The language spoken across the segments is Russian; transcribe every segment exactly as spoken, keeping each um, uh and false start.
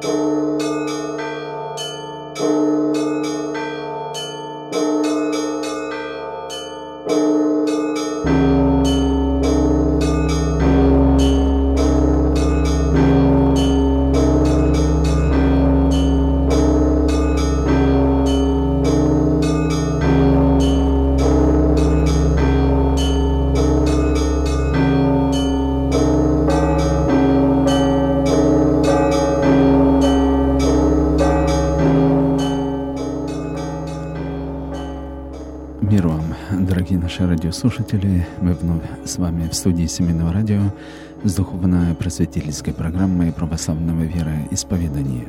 Наши радиослушатели, мы вновь с вами в студии Семейного радио с духовно-просветительской программой православного вероисповедания.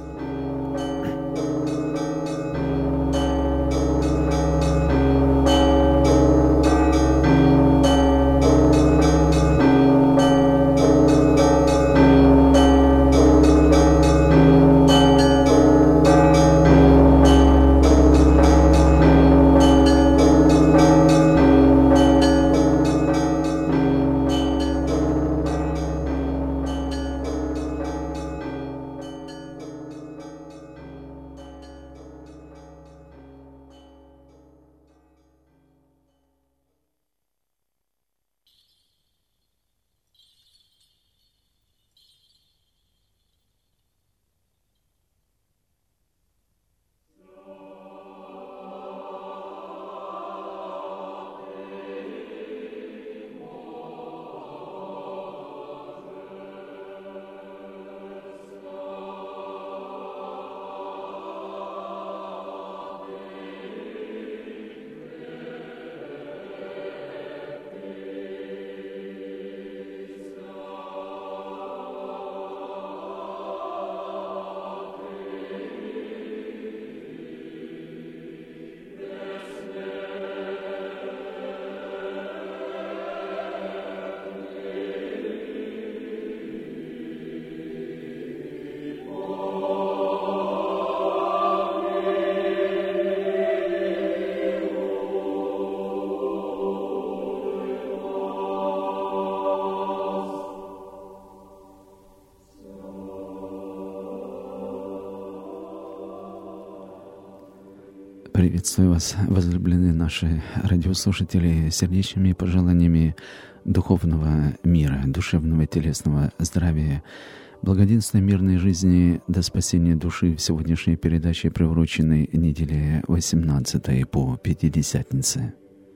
Приветствую вас, возлюбленные наши радиослушатели, сердечными пожеланиями духовного мира, душевного и телесного здравия, благоденственной мирной жизни до спасения души в сегодняшней передаче, приуроченной неделе восемнадцатой по Пятидесятнице.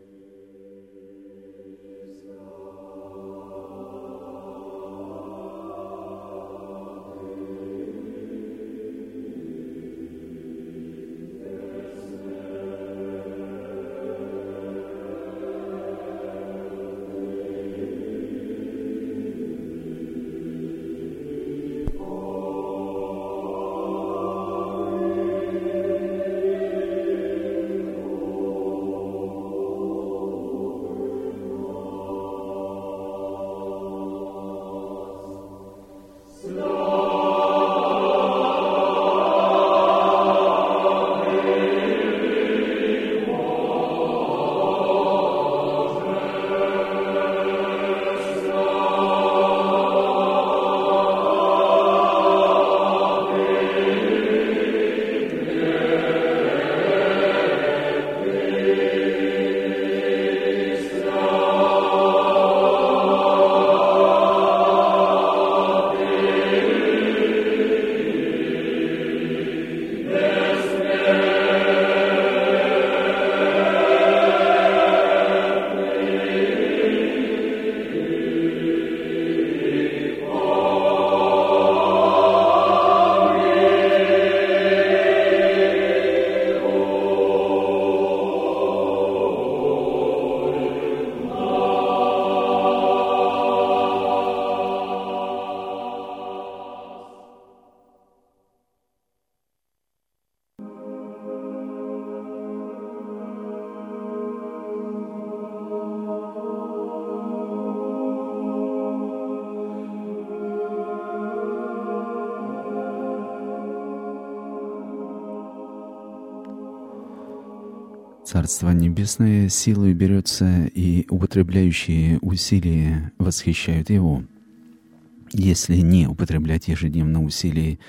Царство Небесное силой берется, и употребляющие усилия восхищают его. Если не употреблять ежедневно усилий к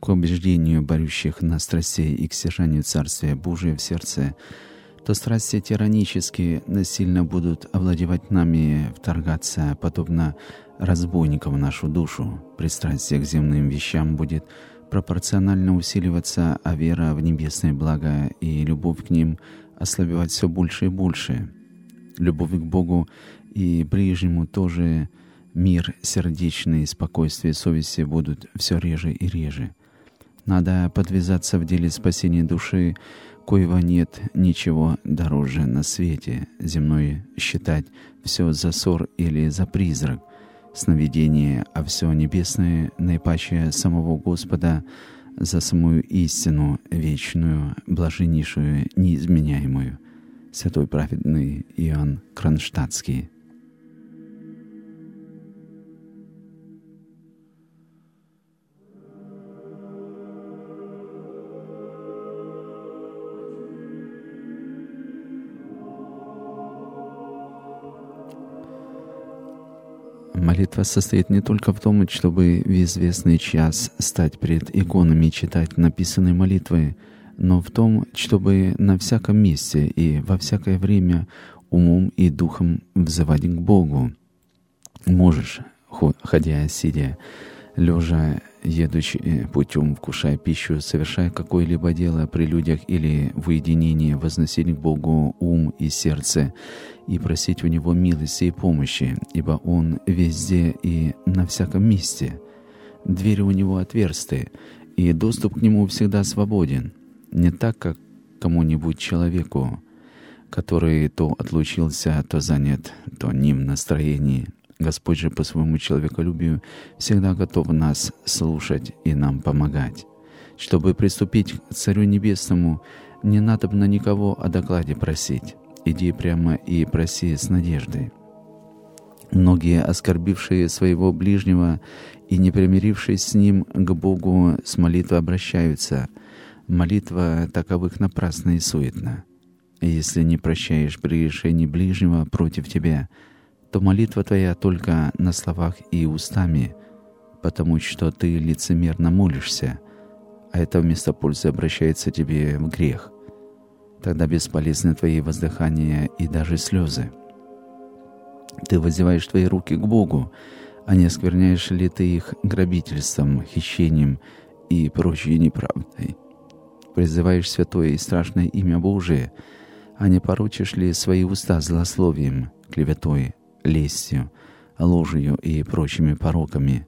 к убеждению борющих нас страстей и к стяжанию Царствия Божия в сердце, то страсти тиранические насильно будут овладевать нами, вторгаться, подобно разбойникам в нашу душу. Пристрастие к земным вещам будет пропорционально усиливаться, а вера в небесное благо и любовь к ним ослабевать все больше и больше. Любовь к Богу и ближнему тоже, мир сердечный, спокойствие совести будут все реже и реже. Надо подвязаться в деле спасения души, коего нет ничего дороже на свете. Земное считать все за ссор или за призрак, сновидение, а все небесное, наипаче самого Господа, за самую истину вечную, блаженнейшую, неизменяемую. Святой праведный Иоанн Кронштадтский. Молитва состоит не только в том, чтобы в известный час стать пред иконами и читать написанные молитвы, но в том, чтобы на всяком месте и во всякое время умом и духом взывать к Богу. Можешь, ходя, сидя, лежа, едучи путем, вкушая пищу, совершая какое-либо дело при людях или в уединении, возносить к Богу ум и сердце и просить у Него милости и помощи, ибо Он везде и на всяком месте. Двери у Него отверсты, и доступ к Нему всегда свободен. Не так, как кому-нибудь человеку, который то отлучился, то занят, то ним в настроении. Господь же по своему человеколюбию всегда готов нас слушать и нам помогать. Чтобы приступить к Царю Небесному, не надобно никого о докладе просить. Иди прямо и проси с надеждой. Многие, оскорбившие своего ближнего и не примирившись с ним, к Богу с молитвой обращаются. Молитва таковых напрасна и суетна. Если не прощаешь прегрешений ближнего против тебя, то молитва твоя только на словах и устами, потому что ты лицемерно молишься, а это вместо пользы обращается тебе в грех. Тогда бесполезны твои воздыхания и даже слезы. Ты воздеваешь твои руки к Богу, а не оскверняешь ли ты их грабительством, хищением и прочей неправдой? Призываешь святое и страшное имя Божие, а не порочишь ли свои уста злословием, клеветой, лестью, ложью и прочими пороками?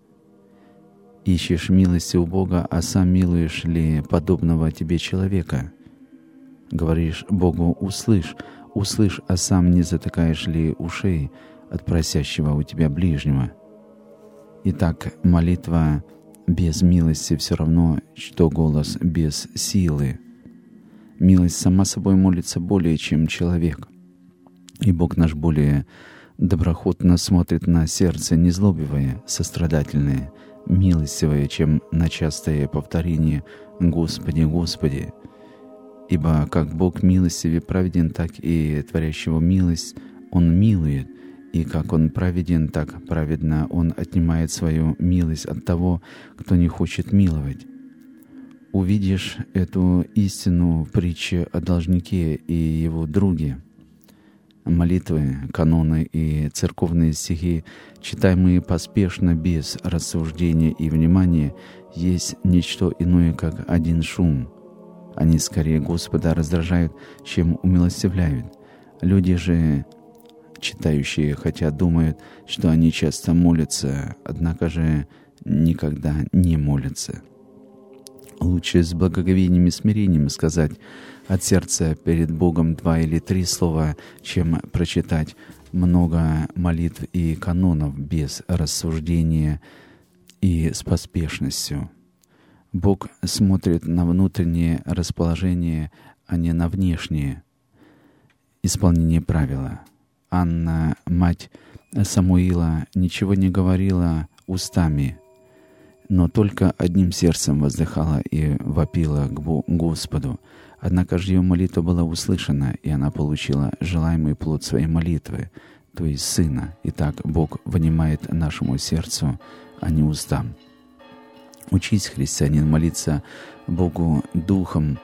Ищешь милости у Бога, а сам милуешь ли подобного тебе человека? Говоришь Богу: услышь, услышь, а сам не затыкаешь ли ушей от просящего у тебя ближнего? Итак, молитва без милости все равно, что голос без силы. Милость сама собой молится более, чем человек. И Бог наш более доброхотно смотрит на сердце незлобивое, сострадательное, милостивое, чем на частое повторение «Господи, Господи». Ибо как Бог милостив и праведен, так и творящего милость Он милует, и как Он праведен, так праведно Он отнимает свою милость от того, кто не хочет миловать. Увидишь эту истину в притче о должнике и его друге. Молитвы, каноны и церковные стихи, читаемые поспешно, без рассуждения и внимания, есть ничто иное, как один шум. Они скорее Господа раздражают, чем умилостивляют. Люди же, читающие, хотя думают, что они часто молятся, однако же никогда не молятся. Лучше с благоговением и смирением сказать от сердца перед Богом два или три слова, чем прочитать много молитв и канонов без рассуждения и с поспешностью. Бог смотрит на внутреннее расположение, а не на внешнее исполнение правила. Анна, мать Самуила, ничего не говорила устами, но только одним сердцем воздыхала и вопила к Господу. Однако же ее молитва была услышана, и она получила желаемый плод своей молитвы, то есть Сына. Итак, Бог внимает нашему сердцу, а не устам. Учись, христианин, молиться Богу Духом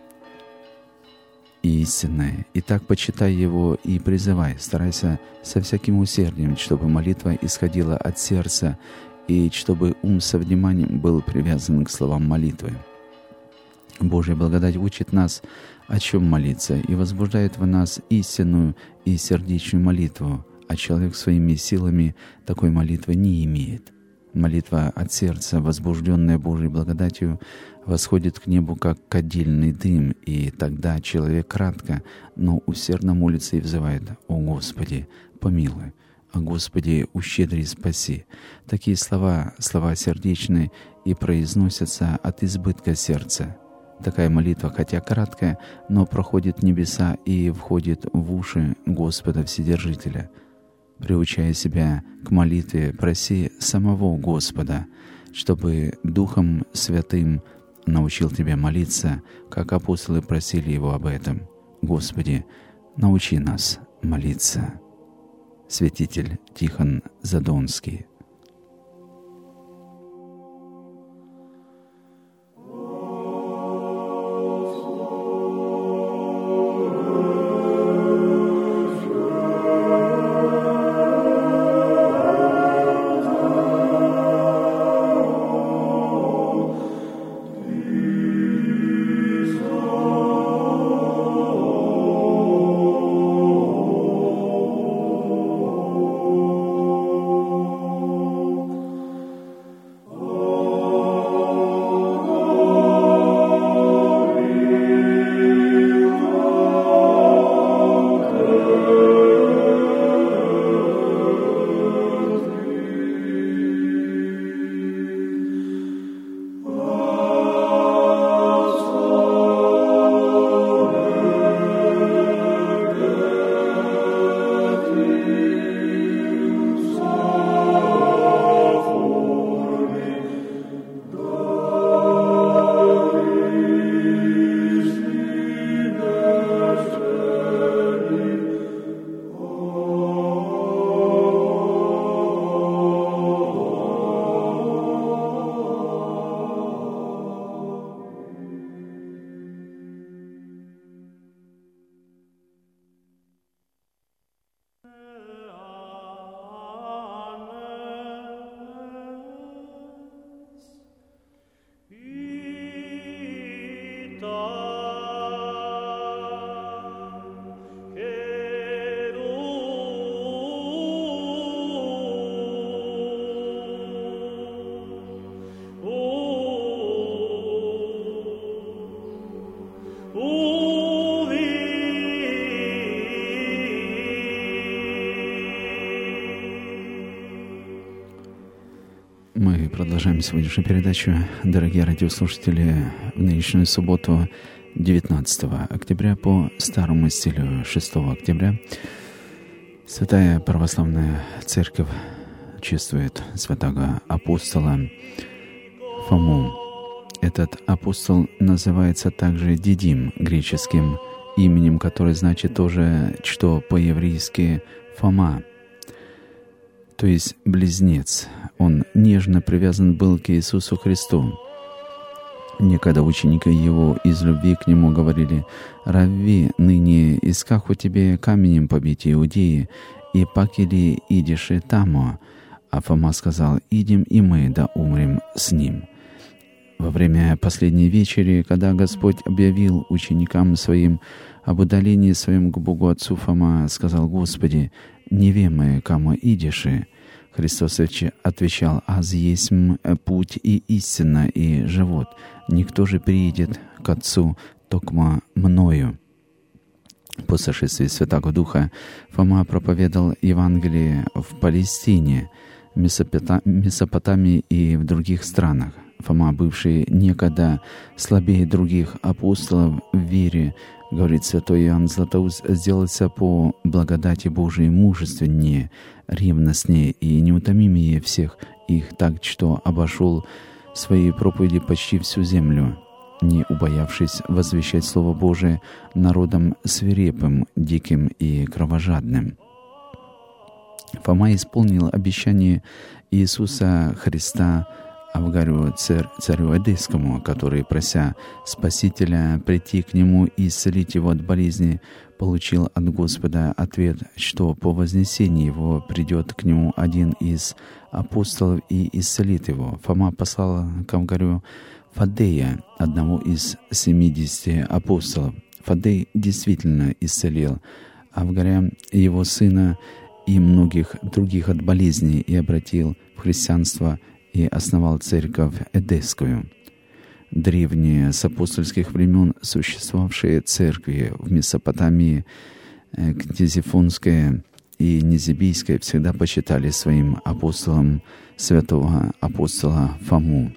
и истинное. И так почитай Его и призывай. Старайся со всяким усердием, чтобы молитва исходила от сердца, и чтобы ум со вниманием был привязан к словам молитвы. Божья благодать учит нас, о чем молиться, и возбуждает в нас истинную и сердечную молитву, а человек своими силами такой молитвы не имеет. Молитва от сердца, возбужденная Божьей благодатью, восходит к небу, как кадильный дым, и тогда человек кратко, но усердно молится и взывает: «О Господи, помилуй! О Господи, ущедри, спаси!» Такие слова, слова сердечные, и произносятся от избытка сердца. Такая молитва, хотя краткая, но проходит небеса и входит в уши Господа Вседержителя. Приучая себя к молитве, проси самого Господа, чтобы Духом Святым научил тебя молиться, как апостолы просили Его об этом. Господи, научи нас молиться. Святитель Тихон Задонский. Мы продолжаем сегодняшнюю передачу, дорогие радиослушатели, в нынешнюю субботу, девятнадцатого октября, по старому стилю шестого октября. Святая Православная Церковь чествует святого апостола Фому. Этот апостол называется также Дидим, греческим именем, которое значит тоже, что по-еврейски Фома, то есть близнец. Он нежно привязан был к Иисусу Христу. Некогда ученики его из любви к нему говорили: «Равви, ныне искаху тебе каменем побить иудеи, и пакели идиши тамо». А Фома сказал: «Идем и мы, да умрем с ним». Во время последней вечери, когда Господь объявил ученикам своим об удалении своем к Богу Отцу, Фома сказал: «Господи, не вемы, кому идиши». Христос отвечал: «Аз есмь путь и истина и живот. Никто же приидет к Отцу, токмо мною». По сошествии Святого Духа Фома проповедовал Евангелие в Палестине, Месопотамии и в других странах. Фома, бывший некогда слабее других апостолов в вере, говорит святой Иоанн Златоуст, сделался по благодати Божией мужественнее, ревностнее и неутомимее всех их, так что обошел своей проповеди почти всю землю, не убоявшись возвещать Слово Божие народом свирепым, диким и кровожадным. Фома исполнил обещание Иисуса Христа Авгарю, царь, царю Эдесскому, который, прося Спасителя прийти к нему и исцелить его от болезни, получил от Господа ответ, что по вознесении его придет к нему один из апостолов и исцелит его. Фома послал к Авгарю Фаддея, одного из семидесяти апостолов. Фаддей действительно исцелил Авгаря, его сына и многих других от болезней и обратил в христианство и основал церковь Эдесскую. Древние с апостольских времен существовавшие церкви в Месопотамии, Кнезифонская и Низибийская, всегда почитали своим апостолом святого апостола Фому.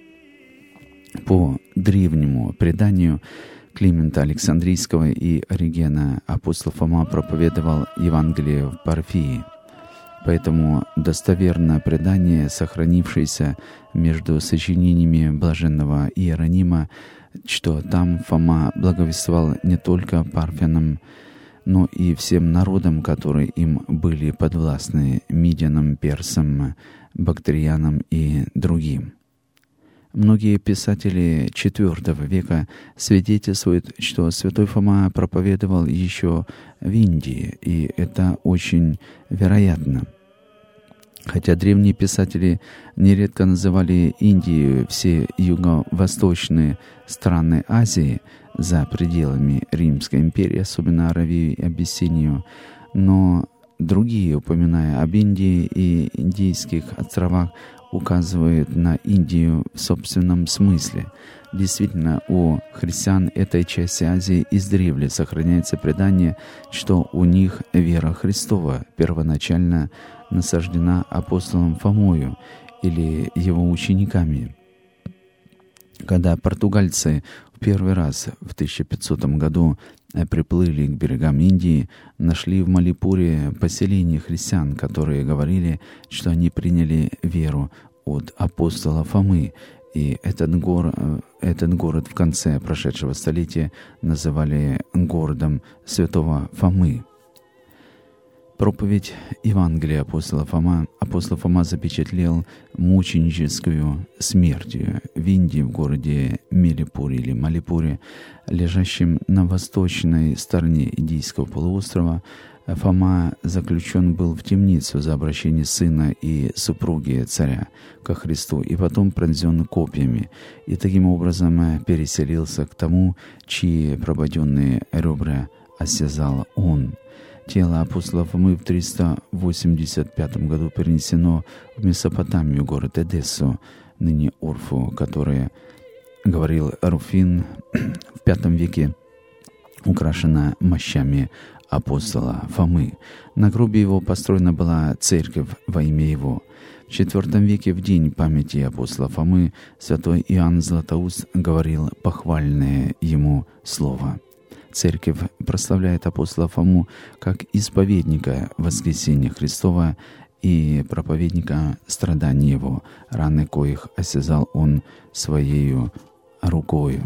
По древнему преданию Климента Александрийского и Оригена апостол Фома проповедовал Евангелие в Парфии. Поэтому достоверно предание, сохранившееся между сочинениями блаженного Иеронима, что там Фома благовествовал не только парфянам, но и всем народам, которые им были подвластны, мидянам, персам, бактериянам и другим. Многие писатели четвёртого века свидетельствуют, что святой Фома проповедовал еще в Индии, и это очень вероятно. Хотя древние писатели нередко называли Индию все юго-восточные страны Азии за пределами Римской империи, особенно Аравию и Абиссинию, но другие, упоминая об Индии и Индийских островах, указывают на Индию в собственном смысле. Действительно, у христиан этой части Азии издревле сохраняется предание, что у них вера Христова первоначально насаждена апостолом Фомою или его учениками. Когда португальцы в первый раз в тысяча пятисотом году приплыли к берегам Индии, нашли в Малипуре поселение христиан, которые говорили, что они приняли веру от апостола Фомы, и этот, гор, этот город в конце прошедшего столетия называли городом святого Фомы. Проповедь Евангелия апостола Фома. Апостол Фома запечатлел мученическую смерть в Индии, в городе Мелипуре или Малипуре, лежащем на восточной стороне Индийского полуострова. Фома заключен был в темницу за обращение сына и супруги царя ко Христу, и потом пронзен копьями, и таким образом переселился к тому, чьи прободенные ребра осязал он. Тело апостола Фомы в триста восемьдесят пятом году перенесено в Месопотамию, город Эдессу, ныне Орфу, которая, говорил Руфин, в пятом веке украшена мощами апостола Фомы. На гробе его построена была церковь во имя его. В четвертом веке, в день памяти апостола Фомы, святой Иоанн Златоуст говорил похвальное ему слово. Церковь прославляет апостола Фому как исповедника воскресения Христова и проповедника страданий его, раны коих осязал он своею рукою.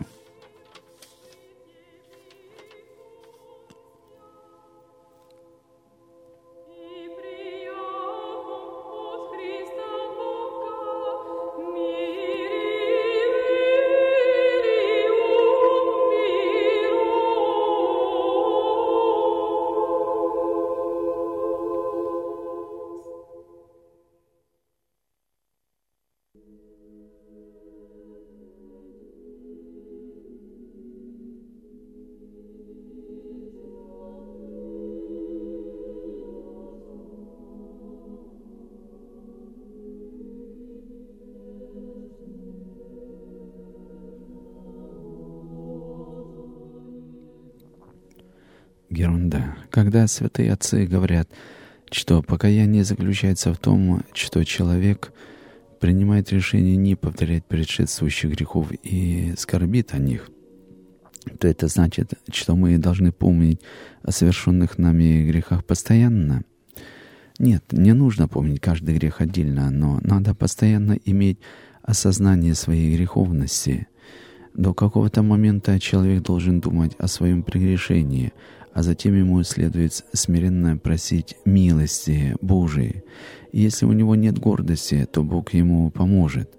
Ерунда. Когда святые отцы говорят, что покаяние заключается в том, что человек принимает решение не повторять предшествующих грехов и скорбит о них, то это значит, что мы должны помнить о совершенных нами грехах постоянно. Нет, не нужно помнить каждый грех отдельно, но надо постоянно иметь осознание своей греховности. До какого-то момента человек должен думать о своем прегрешении, а затем ему следует смиренно просить милости Божией. И если у него нет гордости, то Бог ему поможет.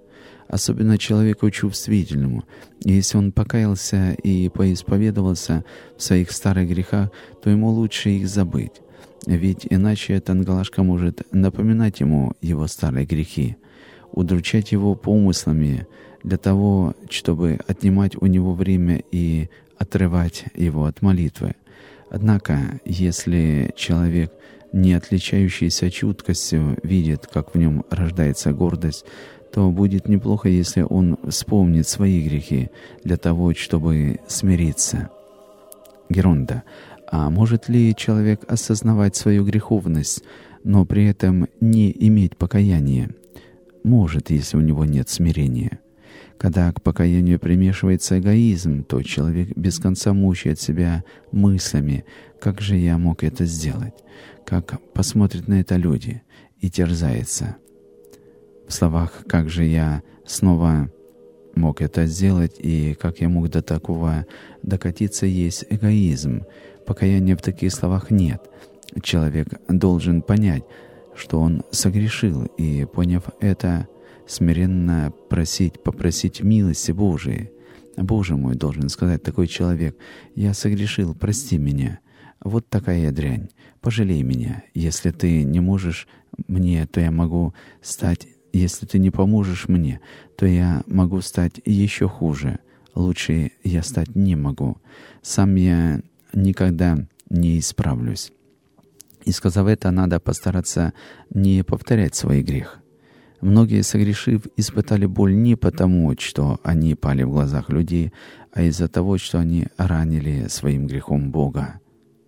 особенно человеку чувствительному. И если он покаялся и поисповедовался в своих старых грехах, то ему лучше их забыть. Ведь иначе эта ангелашка может напоминать ему его старые грехи, удручать его помыслами для того, чтобы отнимать у него время и отрывать его от молитвы. Однако, если человек, не отличающийся чуткостью, видит, как в нем рождается гордость, то будет неплохо, если он вспомнит свои грехи для того, чтобы смириться. Геронда. А может ли человек осознавать свою греховность, но при этом не иметь покаяния? Может, если у него нет смирения. Когда к покаянию примешивается эгоизм, то человек без конца мучает себя мыслями: «Как же я мог это сделать?» Как посмотрят на это люди, и терзается. В словах «как же я снова мог это сделать» и «как я мог до такого докатиться» есть эгоизм. Покаяния в таких словах нет. Человек должен понять, что он согрешил, и, поняв это, смиренно просить, попросить милости Божией. «Боже мой», — должен сказать такой человек, — «я согрешил, прости меня. Вот такая я дрянь. Пожалей меня. Если ты не можешь мне, то я могу стать... Если ты не поможешь мне, то я могу стать еще хуже. Лучше я стать не могу. Сам я никогда не исправлюсь». И сказав это, надо постараться не повторять свой грех. Многие, согрешив, испытали боль не потому, что они пали в глазах людей, а из-за того, что они ранили своим грехом Бога.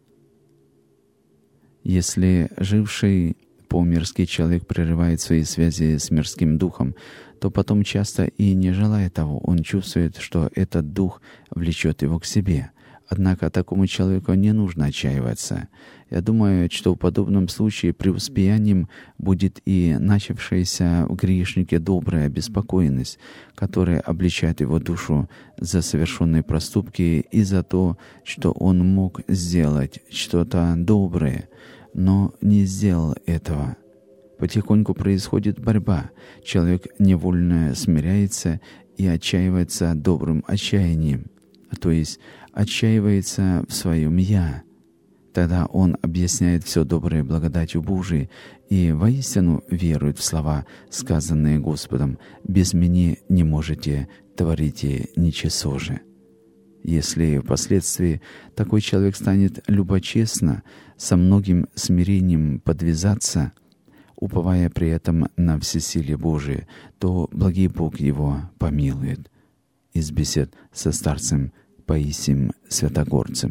Если живший по-мирски человек прерывает свои связи с мирским духом, то потом часто и не желая того, он чувствует, что этот дух влечет его к себе. Однако такому человеку не нужно отчаиваться. Я думаю, что в подобном случае преуспеянием будет и начавшаяся в грешнике добрая обеспокоенность, которая обличает его душу за совершенные проступки и за то, что он мог сделать что-то доброе, но не сделал этого. Потихоньку происходит борьба. Человек невольно смиряется и отчаивается добрым отчаянием, то есть отчаивается в своем «я». Тогда он объясняет все доброе благодатью Божией и воистину верует в слова, сказанные Господом: «Без меня не можете творите ничего же». Если впоследствии такой человек станет любочестно, со многим смирением подвязаться, уповая при этом на всесилие Божие, то благий Бог его помилует. Из бесед со старцем Паисием Святогорцем.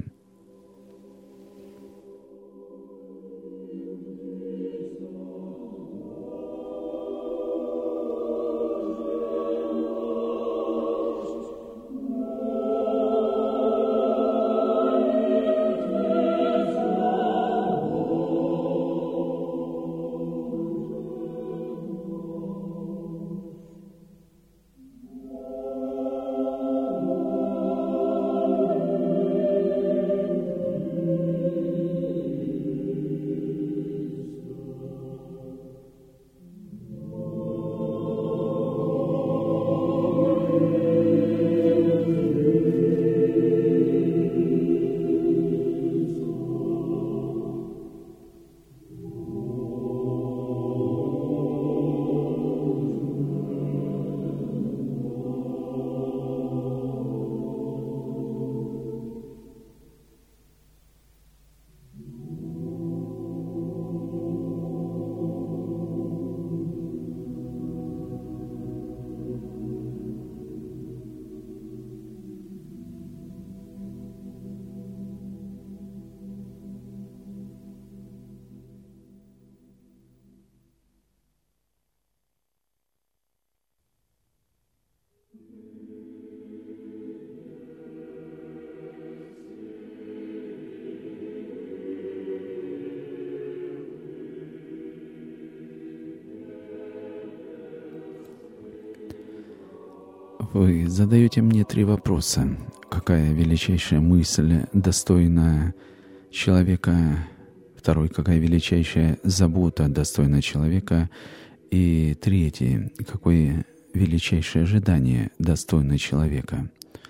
Вы задаете мне три вопроса. Какая величайшая мысль достойна человека? Второй, какая величайшая забота достойна человека? И третий, какой величайшее ожидание, достойное человека.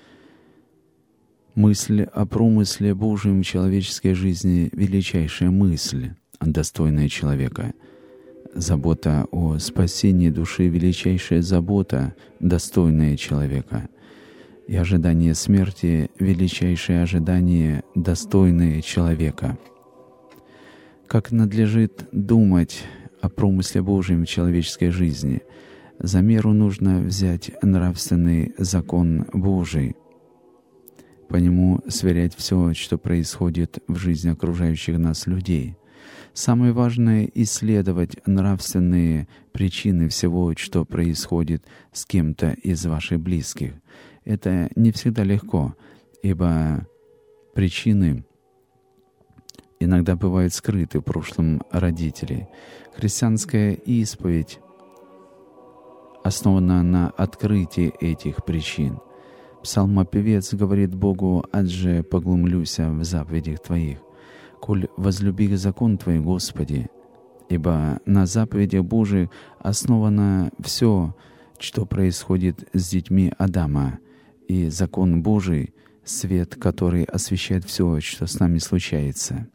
Мысль о промысле Божьем в человеческой жизни — величайшая мысль, достойная человека. Забота о спасении души — величайшая забота, достойная человека. И ожидание смерти — величайшее ожидание, достойное человека. Как надлежит думать о промысле Божьем в человеческой жизни? За меру нужно взять нравственный закон Божий, по нему сверять все, что происходит в жизни окружающих нас людей. Самое важное — исследовать нравственные причины всего, что происходит с кем-то из ваших близких. Это не всегда легко, ибо причины иногда бывают скрыты в прошлом родителей. Христианская исповедь основана на открытии этих причин. Псалмопевец говорит Богу: «Адже поглумлюся в заповедях Твоих, коль возлюби закон Твой, Господи». Ибо на заповедях Божьих основано все, что происходит с детьми Адама, и закон Божий — свет, который освещает все, что с нами случается.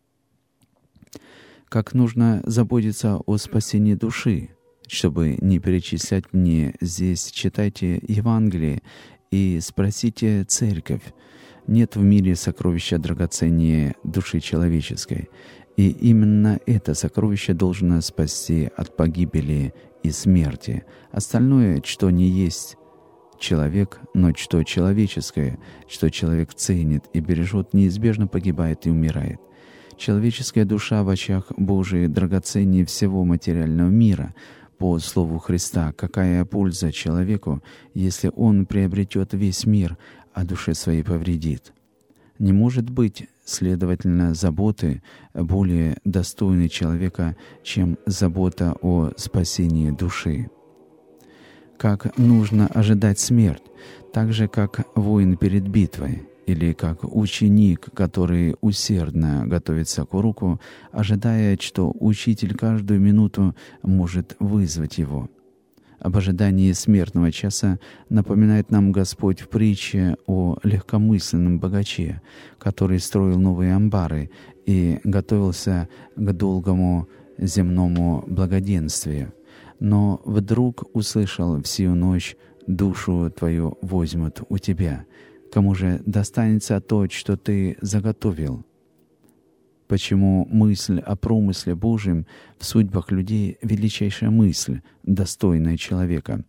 Как нужно заботиться о спасении души? Чтобы не перечислять мне здесь, читайте Евангелие и спросите церковь. Нет в мире сокровища драгоценнее души человеческой, и именно это сокровище должно спасти от погибели и смерти. Остальное, что не есть человек, но что человеческое, что человек ценит и бережет, неизбежно погибает и умирает. Человеческая душа в очах Божиих драгоценнее всего материального мира. По слову Христа, какая польза человеку, если он приобретет весь мир, а душе своей повредит? Не может быть, следовательно, заботы более достойной человека, чем забота о спасении души. Как нужно ожидать смерть, так же, как воин перед битвой, или как ученик, который усердно готовится к уроку, ожидая, что учитель каждую минуту может вызвать его. Об ожидании смертного часа напоминает нам Господь в притче о легкомысленном богаче, который строил новые амбары и готовился к долгому земному благоденствию. Но вдруг услышал в сию ночь: «Душу твою возьмут у тебя. Кому же достанется то, что ты заготовил?» Почему мысль о промысле Божьем в судьбах людей — величайшая мысль, достойная человека?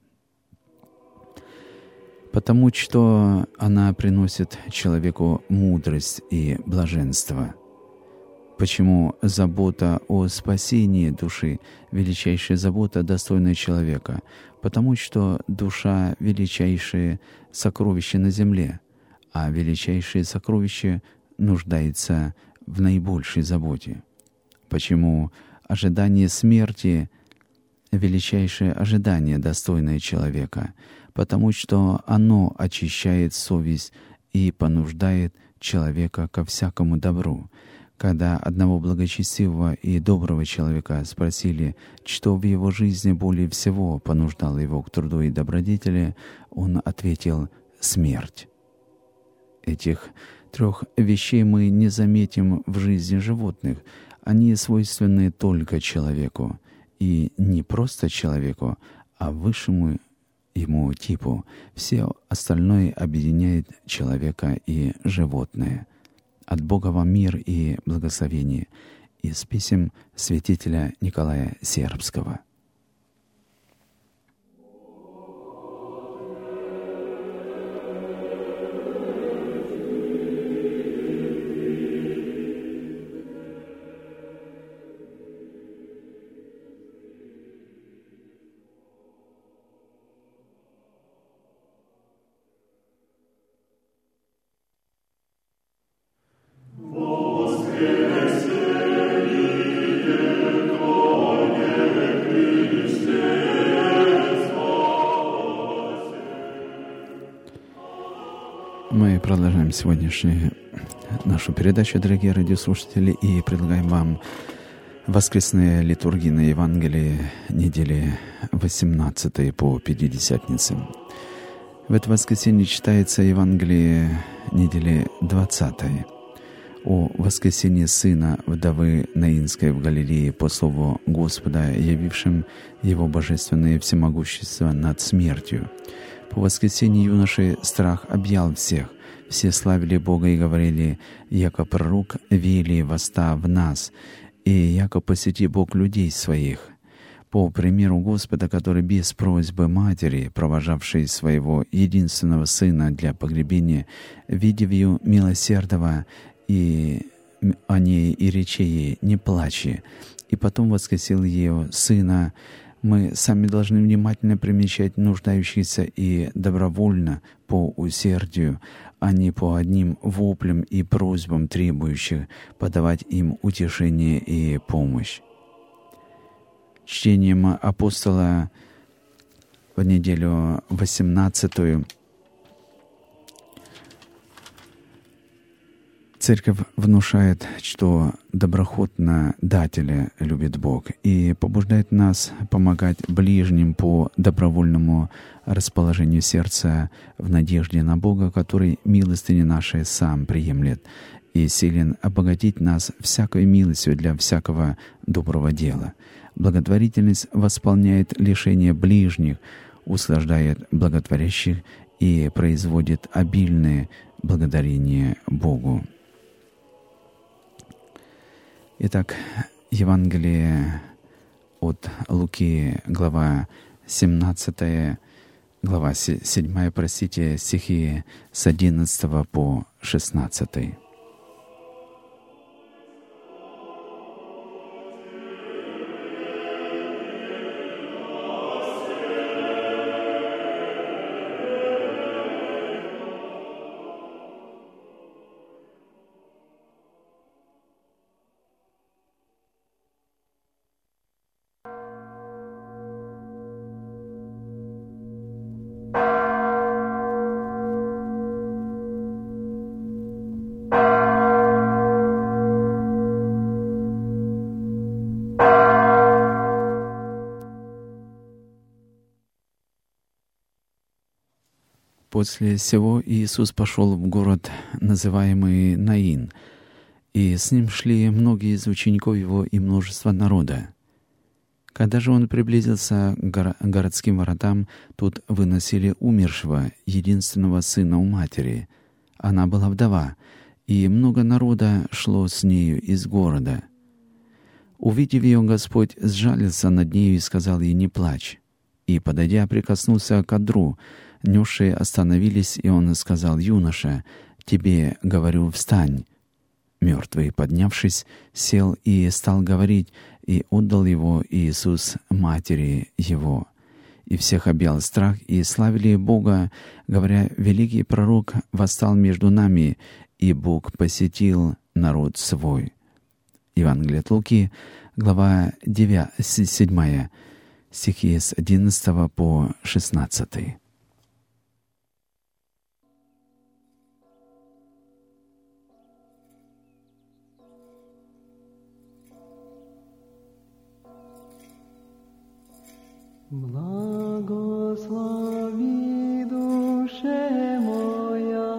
Потому что она приносит человеку мудрость и блаженство. Почему забота о спасении души — величайшая забота, достойная человека? Потому что душа — величайшее сокровище на земле, а величайшее сокровище нуждается в наибольшей заботе. Почему ожидание смерти — величайшее ожидание, достойное человека? Потому что оно очищает совесть и понуждает человека ко всякому добру. Когда одного благочестивого и доброго человека спросили, что в его жизни более всего понуждало его к труду и добродетели, он ответил: «Смерть». Этих трех вещей мы не заметим в жизни животных. Они свойственны только человеку. И не просто человеку, а высшему ему типу. Все остальное объединяет человека и животное. От Бога вам мир и благословение. Из писем святителя Николая Сербского. Мы продолжаем сегодняшнюю нашу передачу, дорогие радиослушатели, и предлагаем вам Воскресная литургия на Евангелии недели восемнадцатой по Пятидесятнице. В это воскресенье читается Евангелие недели двадцатой о воскресении сына вдовы Наинской в Галилее по слову Господа, явившим его божественное всемогущество над смертью. По воскресении юноши страх объял всех. Все славили Бога и говорили: «Яко пророк вели воста в нас, и яко посети Бог людей своих». По примеру Господа, который без просьбы матери, провожавшей своего единственного сына для погребения, видев ее милосердного и о ней и речи ей: «Не плачи», и потом воскресил ее сына, мы сами должны внимательно примечать нуждающихся и добровольно, по усердию, а не по одним воплям и просьбам требующих, подавать им утешение и помощь. Чтением апостола в неделю восемнадцатую Церковь внушает, что доброхотно дателя любит Бог, и побуждает нас помогать ближним по добровольному расположению сердца в надежде на Бога, который милостыни наши сам приемлет и силен обогатить нас всякой милостью для всякого доброго дела. Благотворительность восполняет лишение ближних, услаждает благотворящих и производит обильное благодарение Богу. Итак, Евангелие от Луки, глава семнадцатая, глава седьмая, простите, стихи с одиннадцатого по шестнадцатый. После сего Иисус пошел в город, называемый Наин, и с ним шли многие из учеников его и множество народа. Когда же он приблизился к горо- городским воротам, тут выносили умершего, единственного сына у матери. Она была вдова, и много народа шло с нею из города. Увидев ее, Господь сжалился над нею и сказал ей: «Не плачь». И, подойдя, прикоснулся к одру. Несшие остановились, и он сказал: «Юноша, тебе говорю, встань». Мертвый, поднявшись, сел и стал говорить, и отдал его Иисус матери его. И всех объял страх, и славили Бога, говоря: «Великий пророк восстал между нами, и Бог посетил народ свой». Евангелие от Луки, глава седьмая, стихи с одиннадцатого по шестнадцатый. Благослови, душе моя,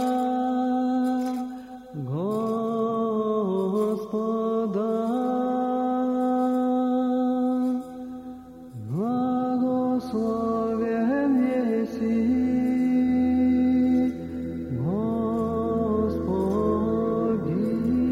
Господа, благословен еси, Господи.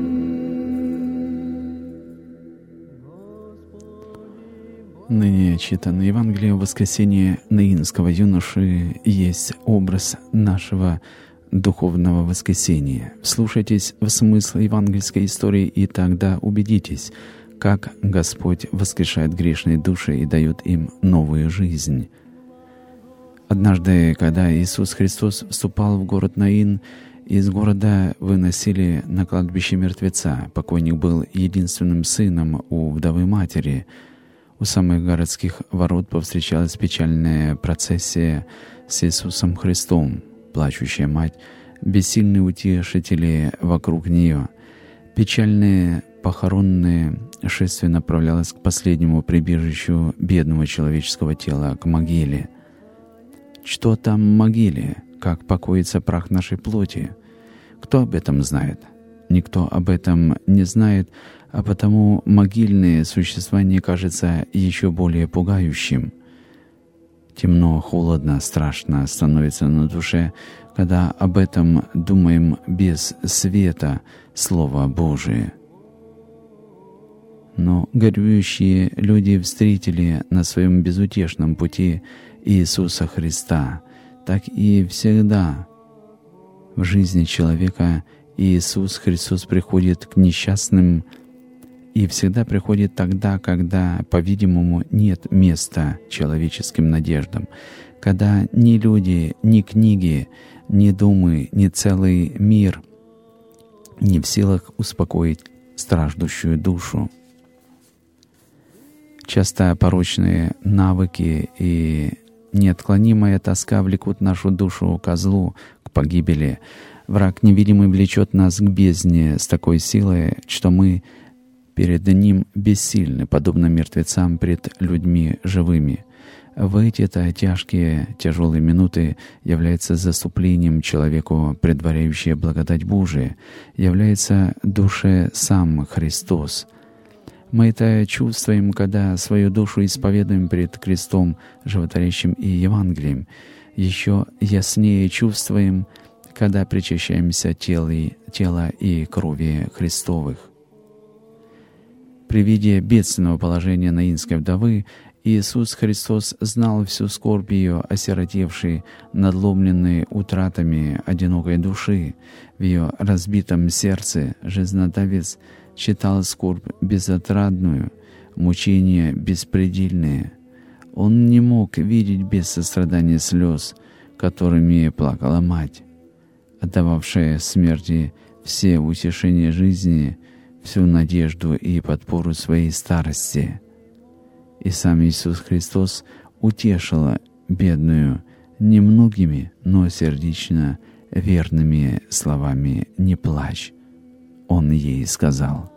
Ныне читанное Евангелие в воскресенье Наинского юноши есть образ нашего духовного воскресения. Вслушайтесь в смысл евангельской истории, и тогда убедитесь, как Господь воскрешает грешные души и дает им новую жизнь. Однажды, когда Иисус Христос вступал в город Наин, из города выносили на кладбище мертвеца. Покойник был единственным сыном у вдовы матери. У самых городских ворот повстречалась печальная процессия с Иисусом Христом. Плачущая мать, бессильные утешители вокруг нее. Печальные похоронное шествие направлялось к последнему прибежищу бедного человеческого тела, к могиле. Что там в могиле? Как покоится прах нашей плоти? Кто об этом знает? Никто об этом не знает, а потому могильное существование кажется еще более пугающим. Темно, холодно, страшно становится на душе, когда об этом думаем без света Слова Божия. Но горюющие люди встретили на своем безутешном пути Иисуса Христа. Так и всегда в жизни человека Иисус Христос приходит к несчастным и всегда приходит тогда, когда, по-видимому, нет места человеческим надеждам, когда ни люди, ни книги, ни думы, ни целый мир не в силах успокоить страждущую душу. Часто порочные навыки и неотклонимая тоска влекут нашу душу ко злу, к погибели. Враг невидимый влечет нас к бездне с такой силой, что мы перед ним бессильны, подобно мертвецам пред людьми живыми. В эти-то тяжкие, тяжелые минуты является заступлением человеку, предваряющее благодать Божия, является душе сам Христос. Мы это чувствуем, когда свою душу исповедуем пред крестом животворящим и Евангелием. Еще яснее чувствуем, когда причащаемся тела и, тела и крови Христовых. При виде бедственного положения наинской вдовы Иисус Христос знал всю скорбь ее осиротевшей, надломленной утратами одинокой души. В ее разбитом сердце жизнодавец читал скорбь безотрадную, мучения беспредельные. Он не мог видеть без сострадания слез, которыми плакала мать, отдававшая смерти все утешения жизни, всю надежду и подпору своей старости. И сам Иисус Христос утешил бедную немногими, но сердечно верными словами «Не плачь». Он ей сказал: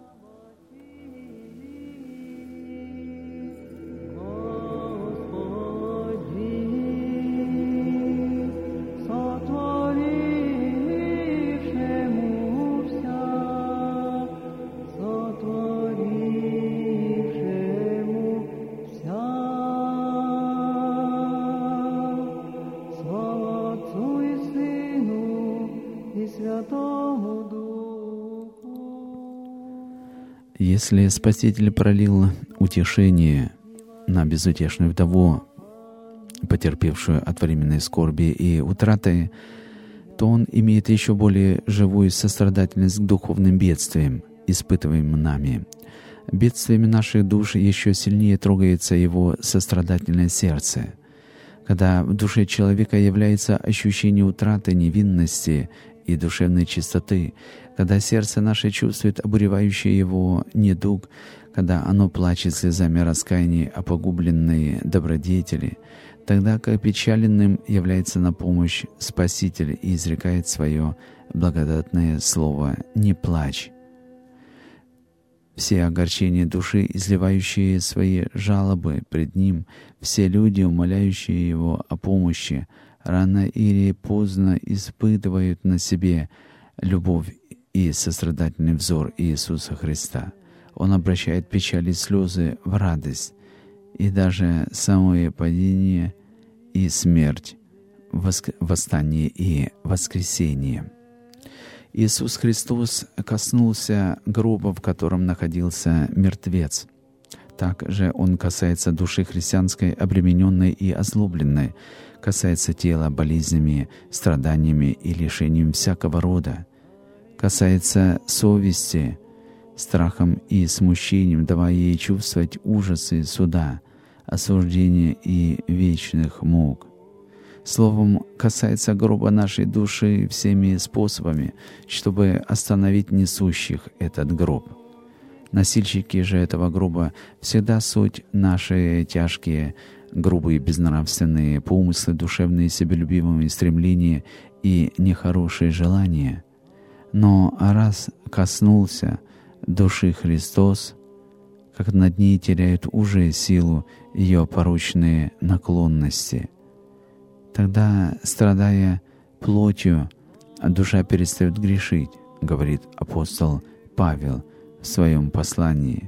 Если Спаситель пролил утешение на безутешную вдову, потерпевшую от временной скорби и утраты, то Он имеет еще более живую сострадательность к духовным бедствиям, испытываемым нами. Бедствиями наших душ еще сильнее трогается Его сострадательное сердце. Когда в душе человека является ощущение утраты невинности и душевной чистоты, когда сердце наше чувствует обуревающий его недуг, когда оно плачет слезами раскаяния о погубленной добродетели, тогда к опечаленным является на помощь Спаситель и изрекает свое благодатное слово «Не плачь». Все огорчения души, изливающие свои жалобы пред Ним, все люди, умоляющие Его о помощи, рано или поздно испытывают на себе любовь и сострадательный взор Иисуса Христа. Он обращает печаль и слезы в радость, и даже самое падение и смерть, воск... восстание и воскресение. Иисус Христос коснулся гроба, в котором находился мертвец. Так же Он касается души христианской, обремененной и озлобленной, касается тела болезнями, страданиями и лишением всякого рода, касается совести, страхом и смущением, давая ей чувствовать ужасы суда, осуждения и вечных мук. Словом, касается гроба нашей души всеми способами, чтобы остановить несущих этот гроб. Носильщики же этого гроба всегда суть наши тяжкие, грубые, безнравственные помыслы, душевные, себелюбивые стремления и нехорошие желания. Но раз коснулся души Христос, как над ней теряют уже силу ее порочные наклонности. Тогда, страдая плотью, душа перестает грешить, говорит апостол Павел в своем послании.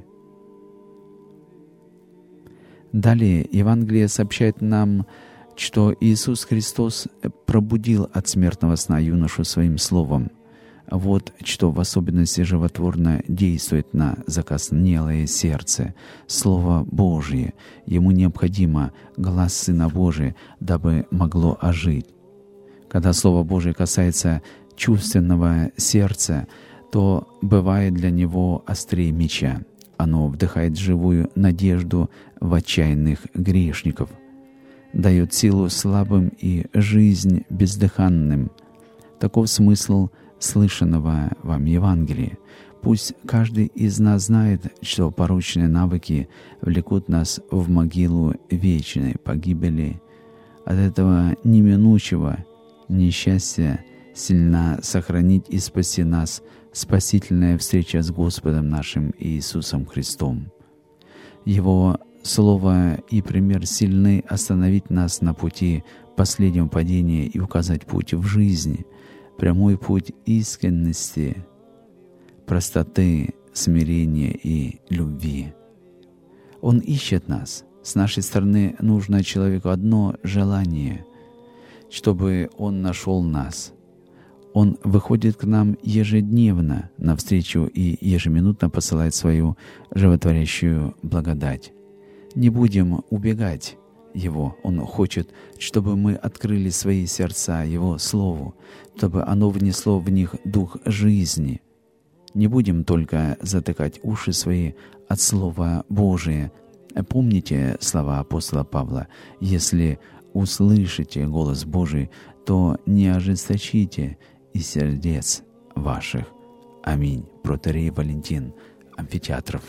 Далее Евангелие сообщает нам, что Иисус Христос пробудил от смертного сна юношу своим словом. Вот что в особенности животворно действует на закоснелое сердце. Слово Божие. Ему необходимо глас Сына Божия, дабы могло ожить. Когда Слово Божие касается чувственного сердца, то бывает для него острее меча. Оно вдыхает живую надежду в отчаянных грешников, дает силу слабым и жизнь бездыханным. Таков смысл слышанного вам Евангелия. Пусть каждый из нас знает, что порочные навыки влекут нас в могилу вечной погибели. От этого неминучего несчастья сильна сохранить и спасти нас спасительная встреча с Господом нашим Иисусом Христом. Его Слово и пример сильны остановить нас на пути последнего падения и указать путь в жизни, прямой путь искренности, простоты, смирения и любви. Он ищет нас. С нашей стороны нужно человеку одно желание, чтобы Он нашел нас. Он выходит к нам ежедневно навстречу и ежеминутно посылает свою животворящую благодать. Не будем убегать Его. Он хочет, чтобы мы открыли свои сердца Его Слову, чтобы оно внесло в них дух жизни. Не будем только затыкать уши свои от Слова Божия. Помните слова апостола Павла: «Если услышите голос Божий, то не ожесточите и сердец ваших». Аминь. Протоиерей Валентин Амфитеатров.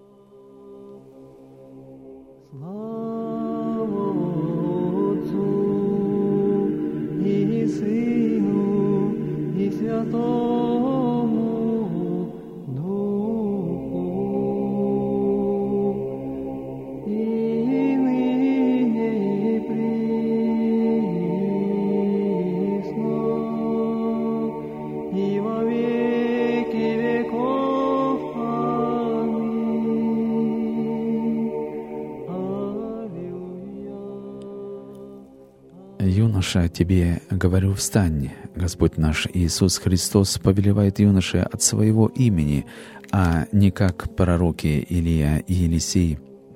«Юноша, тебе говорю, встань». Господь наш Иисус Христос повелевает юноше от своего имени, а не как пророки Илия и Елисей,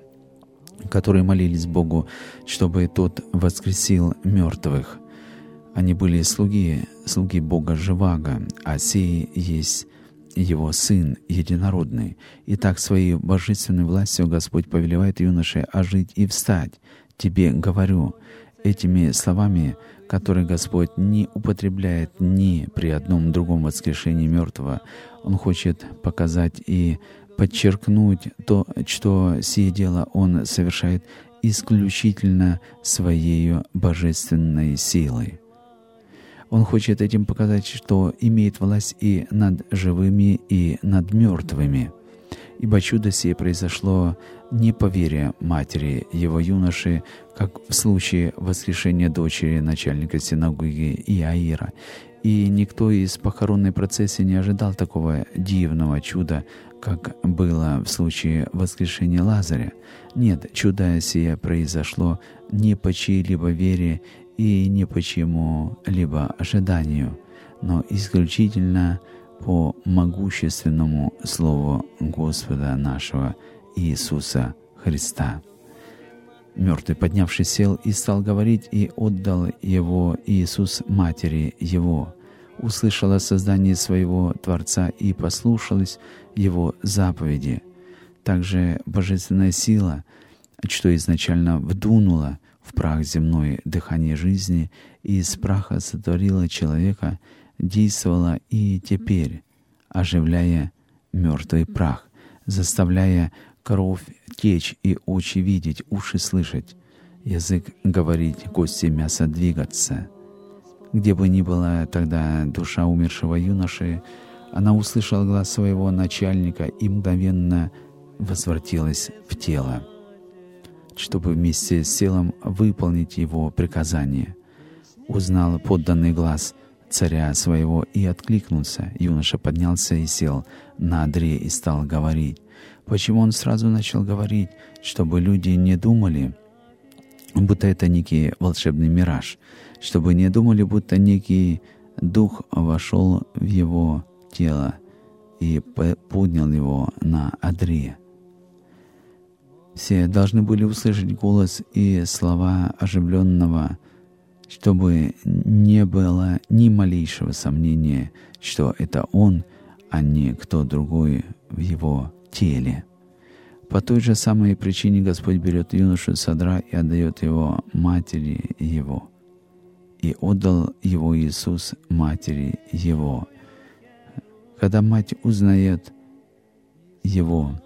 которые молились Богу, чтобы Тот воскресил мертвых. Они были слуги, слуги Бога Живаго, а сей есть Его Сын Единородный. Итак, своей божественной властью Господь повелевает юноше ожить и встать. «Тебе говорю». Этими словами, которые Господь не употребляет ни при одном другом воскрешении мертвого, Он хочет показать и подчеркнуть то, что сие дело Он совершает исключительно Своей божественной силой. Он хочет этим показать, что имеет власть и над живыми, и над мертвыми. Ибо чудо сие произошло не по вере матери его юноши, как в случае воскрешения дочери начальника синагоги Иаира. И никто из похоронной процессии не ожидал такого дивного чуда, как было в случае воскрешения Лазаря. Нет, чудо сие произошло не по чьей-либо вере и не по чьему-либо ожиданию, но исключительно по могущественному Слову Господа нашего Иисуса Христа. Мертвый, поднявшись, сел и стал говорить, и отдал его Иисус матери его. Услышала создание своего Творца и послушалась его заповеди. Также божественная сила, что изначально вдунула в прах земной дыхание жизни и из праха сотворила человека, действовала и теперь, оживляя мертвый прах, заставляя кровь течь и очи видеть, уши слышать, язык говорить, кости мяса двигаться. Где бы ни была тогда душа умершего юноши, Она услышала глаз своего начальника и мгновенно возвратилась в тело, чтобы вместе с телом выполнить его приказание. Узнал подданный глаз царя своего и откликнулся. Юноша поднялся и сел на одре и стал говорить. Почему он сразу начал говорить? Чтобы люди не думали, будто это некий волшебный мираж, чтобы не думали, будто некий дух вошел в его тело и поднял его на одре. Все должны были услышать голос и слова оживленного, чтобы не было ни малейшего сомнения, что это он, а не кто другой в его теле. По той же самой причине Господь берет юношу с одра и отдает его матери его. И отдал его Иисус матери его. Когда мать узнает его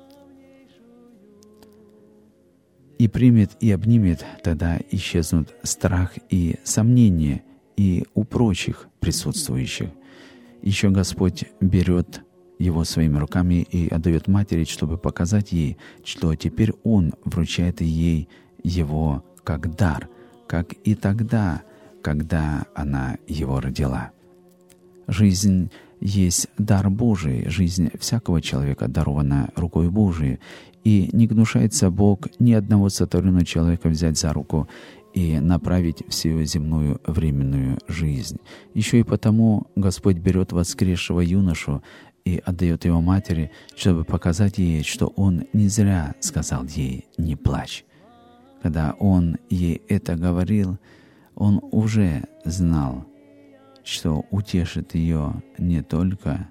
и примет и обнимет, тогда исчезнут страх и сомнения и у прочих присутствующих. Еще Господь берет его своими руками и отдает матери, чтобы показать ей, что теперь Он вручает ей его как дар, как и тогда, когда она его родила. Жизнь есть дар Божий, жизнь всякого человека дарована рукой Божией, и не гнушается Бог ни одного сотворенного человека взять за руку и направить всю земную временную жизнь. Еще и потому Господь берет воскресшего юношу и отдает его матери, чтобы показать ей, что Он не зря сказал ей «не плачь». Когда Он ей это говорил, Он уже знал, что утешит ее не только,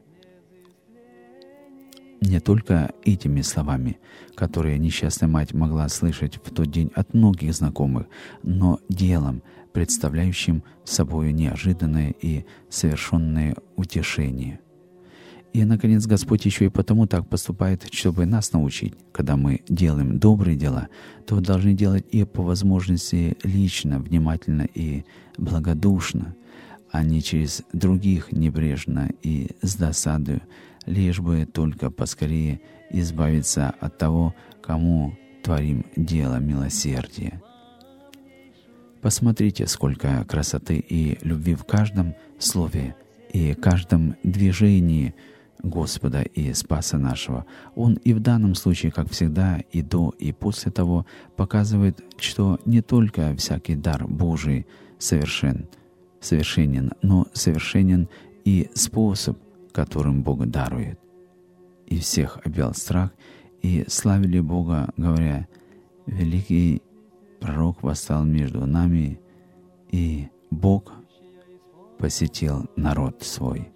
не только этими словами, которые несчастная мать могла слышать в тот день от многих знакомых, но делом, представляющим собою неожиданное и совершенное утешение. И, наконец, Господь еще и потому так поступает, чтобы нас научить. Когда мы делаем добрые дела, то должны делать и по возможности лично, внимательно и благодушно, а не через других небрежно и с досадою, лишь бы только поскорее избавиться от того, кому творим дело милосердия. Посмотрите, сколько красоты и любви в каждом слове и каждом движении Господа и Спаса нашего. Он и в данном случае, как всегда, и до, и после того, показывает, что не только всякий дар Божий совершен, совершенен, но совершенен и способ, которым Бог дарует. И всех объял страх, и славили Бога, говоря: «Великий пророк восстал между нами, и Бог посетил народ свой».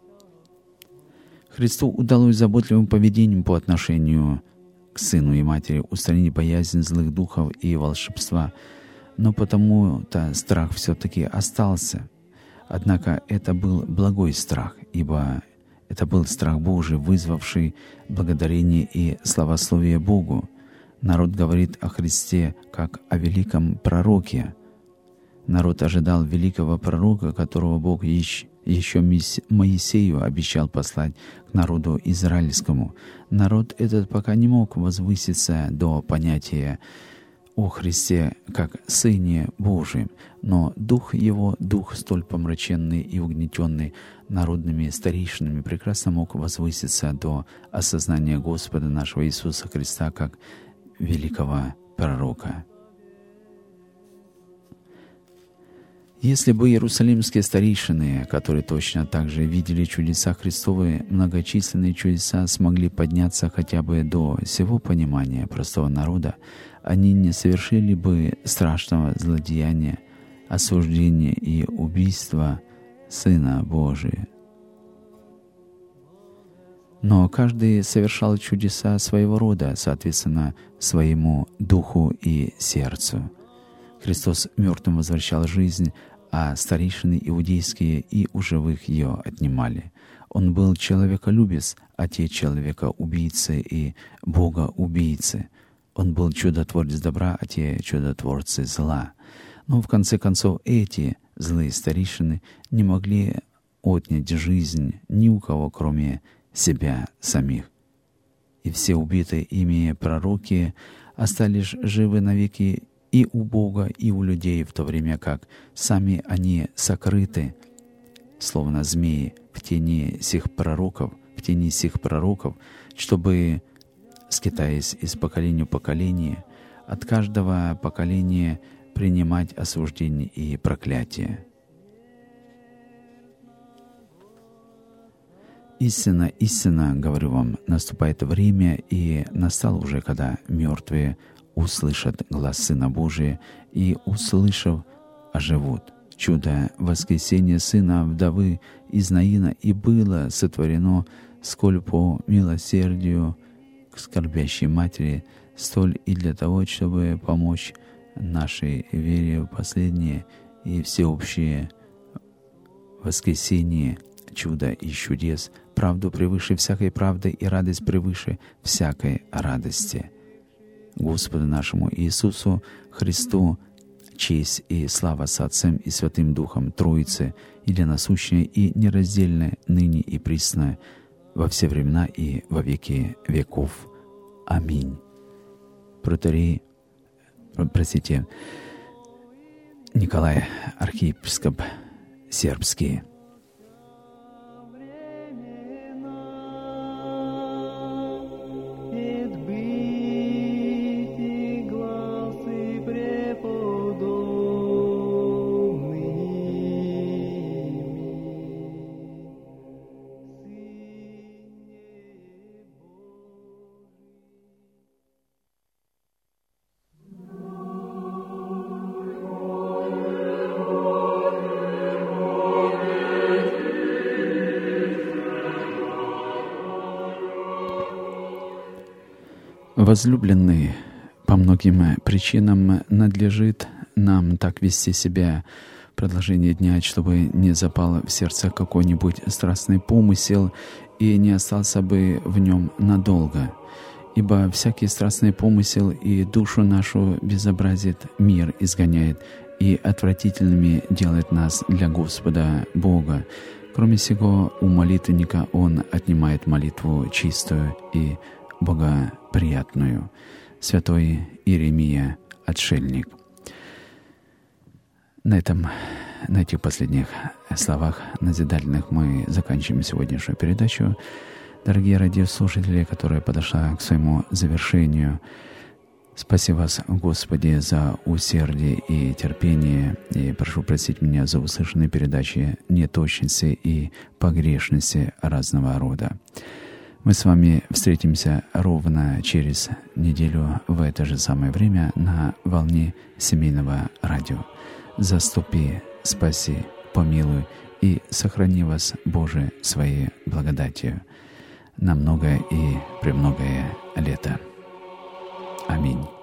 Христу удалось заботливым поведением по отношению к сыну и матери устранить боязнь злых духов и волшебства, но потому-то страх все-таки остался. Однако это был благой страх, ибо это был страх Божий, вызвавший благодарение и славословие Богу. Народ говорит о Христе как о великом пророке. Народ ожидал великого пророка, которого Бог еще, еще Моисею обещал послать к народу израильскому. Народ этот пока не мог возвыситься до понятия о Христе как Сыне Божием, но дух его, дух столь помраченный и угнетенный народными старейшинами, прекрасно мог возвыситься до осознания Господа нашего Иисуса Христа как великого пророка. Если бы иерусалимские старейшины, которые точно так же видели чудеса Христовы, многочисленные чудеса, смогли подняться хотя бы до сего понимания простого народа, они не совершили бы страшного злодеяния, осуждения и убийства Сына Божия. Но каждый совершал чудеса своего рода, соответственно, своему духу и сердцу. Христос мертвым возвращал жизнь, а старейшины иудейские и у живых ее отнимали. Он был человеколюбец, а те человека-убийцы и бога-убийцы. Он был чудотворец добра, а те чудотворцы зла. Но в конце концов эти злые старейшины не могли отнять жизнь ни у кого, кроме себя самих. И все убитые ими пророки остались живы навеки и у Бога, и у людей, в то время как сами они сокрыты, словно змеи, в тени сих пророков, в тени сих пророков, чтобы, скитаясь из поколения в поколение, от каждого поколения принимать осуждение и проклятие. Истинно, истинно, говорю вам, наступает время, и настало уже, когда мертвые услышат глас Сына Божия, и, услышав, оживут. Чудо воскресения Сына вдовы из Наина и было сотворено, сколь по милосердию к скорбящей матери, столь и для того, чтобы помочь нашей вере в последнее и всеобщее воскресение, чудо и чудес, правду превыше всякой правды и радость превыше всякой радости. Господу нашему Иисусу Христу честь и слава с Отцем и Святым Духом Троицы, единосущная и нераздельная, ныне и присно, во все времена и во веки веков. Аминь. Протоиерей, простите, Николай, архиепископ сербский. Возлюбленные, по многим причинам надлежит нам так вести себя в продолжении дня, чтобы не запал в сердце какой-нибудь страстный помысел и не остался бы в нем надолго. Ибо всякий страстный помысел и душу нашу безобразит, мир изгоняет и отвратительными делает нас для Господа Бога. Кроме сего, у молитвенника он отнимает молитву чистую и богоприятную. Святой Иеремия, отшельник. На этом, на этих последних словах назидательных мы заканчиваем сегодняшнюю передачу. Дорогие радиослушатели, которая подошла к своему завершению, спаси вас, Господи, за усердие и терпение, и прошу простить меня за услышанные передачи неточности и погрешности разного рода. Мы с вами встретимся ровно через неделю в это же самое время на волне семейного радио. Заступи, спаси, помилуй и сохрани вас, Боже, своей благодатью на многое и премногое лето. Аминь.